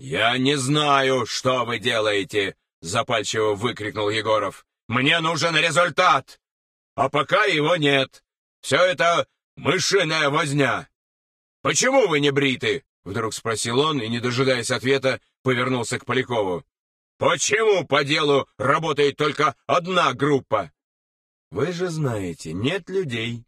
«Я не знаю, что вы делаете!» — запальчиво выкрикнул Егоров. «Мне нужен результат! А пока его нет. Все это мышиная возня. Почему вы не бриты?» — вдруг спросил он и, не дожидаясь ответа, повернулся к Полякову. «Почему по делу работает только одна группа?» «Вы же знаете, нет людей».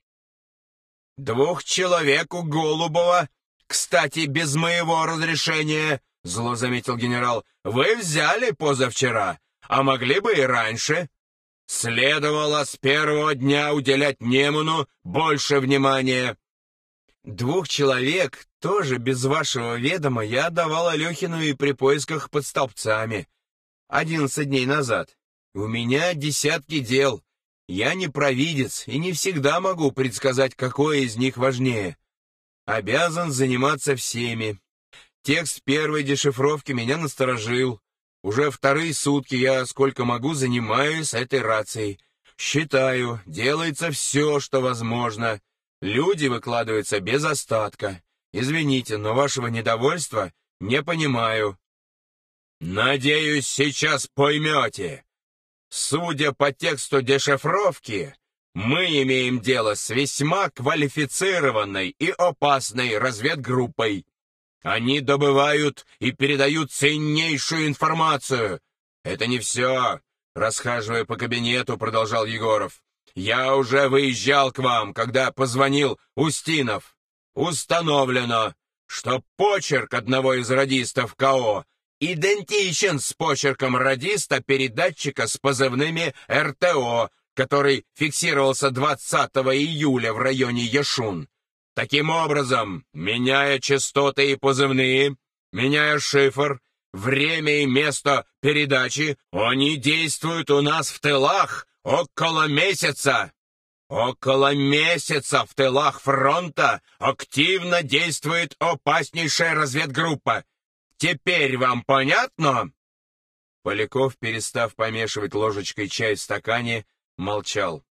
«2 человек у Голубова, кстати, без моего разрешения», — зло заметил генерал, — «вы взяли позавчера, а могли бы и раньше. Следовало с первого дня уделять Неману больше внимания». 2 человек тоже без вашего ведома я отдавал Алехину и при поисках под столбцами 11 дней назад. У меня десятки дел. Я не провидец и не всегда могу предсказать, какое из них важнее. Обязан заниматься всеми. Текст первой дешифровки меня насторожил. Уже 2 сутки я, сколько могу, занимаюсь этой рацией. Считаю, делается все, что возможно. Люди выкладываются без остатка. Извините, но вашего недовольства не понимаю. Надеюсь, сейчас поймете. Судя по тексту дешифровки, мы имеем дело с весьма квалифицированной и опасной разведгруппой. Они добывают и передают ценнейшую информацию. Это не все. Расхаживая по кабинету, продолжал Егоров. Я уже выезжал к вам, когда позвонил Устинов. Установлено, что почерк одного из радистов КО идентичен с почерком радиста-передатчика с позывными РТО, который фиксировался 20 июля в районе Яшун. Таким образом, меняя частоты и позывные, меняя шифр, время и место передачи, они действуют у нас в тылах около месяца. Около месяца в тылах фронта активно действует опаснейшая разведгруппа. Теперь вам понятно?» Поляков, перестав помешивать ложечкой чай в стакане, молчал.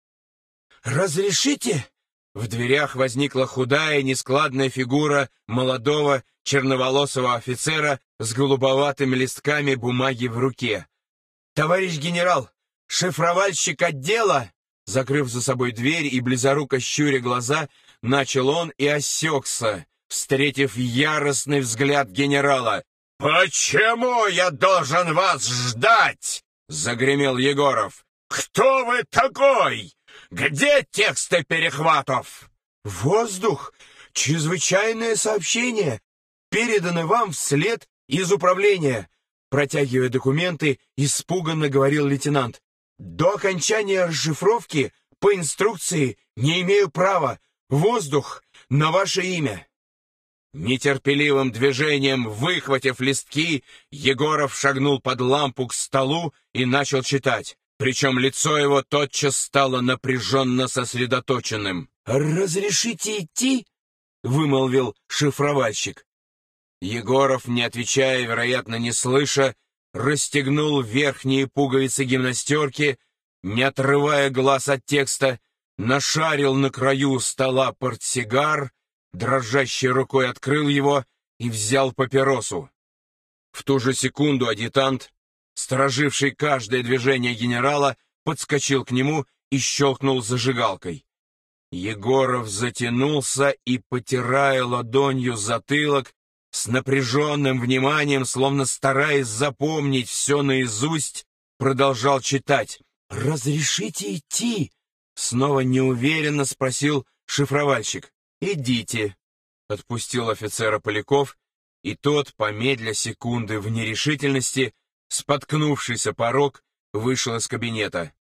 «Разрешите?» В дверях возникла худая, нескладная фигура молодого черноволосого офицера с голубоватыми листками бумаги в руке. «Товарищ генерал, шифровальщик отдела!» Закрыв за собой дверь и близоруко щуря глаза, начал он и осекся, встретив яростный взгляд генерала. «Почему я должен вас ждать?» — загремел Егоров. «Кто вы такой? Где тексты перехватов?» «Воздух! Чрезвычайное сообщение! Переданы вам вслед из управления!» Протягивая документы, испуганно говорил лейтенант. «До окончания расшифровки по инструкции не имею права. Воздух на ваше имя!» Нетерпеливым движением, выхватив листки, Егоров шагнул под лампу к столу и начал читать. Причем лицо его тотчас стало напряженно сосредоточенным. «Разрешите идти?» — вымолвил шифровальщик. Егоров, не отвечая, вероятно, не слыша, расстегнул верхние пуговицы гимнастерки, не отрывая глаз от текста, нашарил на краю стола портсигар, дрожащей рукой открыл его и взял папиросу. В ту же секунду адъютант, стороживший каждое движение генерала, подскочил к нему и щелкнул зажигалкой. Егоров затянулся и, потирая ладонью затылок, с напряженным вниманием, словно стараясь запомнить все наизусть, продолжал читать. «Разрешите идти?» — снова неуверенно спросил шифровальщик. «Идите», — отпустил офицера Поляков, и тот, помедля секунды в нерешительности, споткнувшийся порог, вышел из кабинета.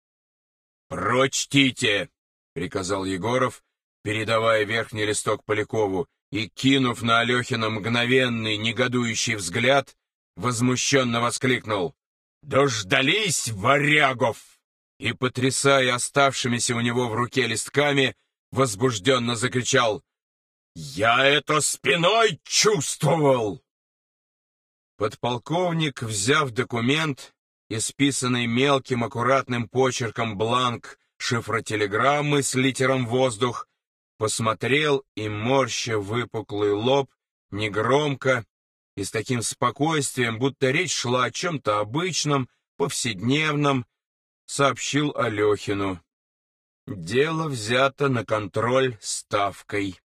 «Прочтите!» — приказал Егоров, передавая верхний листок Полякову, и, кинув на Алехина мгновенный негодующий взгляд, возмущенно воскликнул: «Дождались, варягов!» И, потрясая оставшимися у него в руке листками, возбужденно закричал: «Я это спиной чувствовал!» Подполковник, взяв документ, исписанный мелким аккуратным почерком бланк шифротелеграммы с литером «Воздух», посмотрел и, морща выпуклый лоб, негромко и с таким спокойствием, будто речь шла о чем-то обычном, повседневном, сообщил Алехину. Дело взято на контроль ставкой.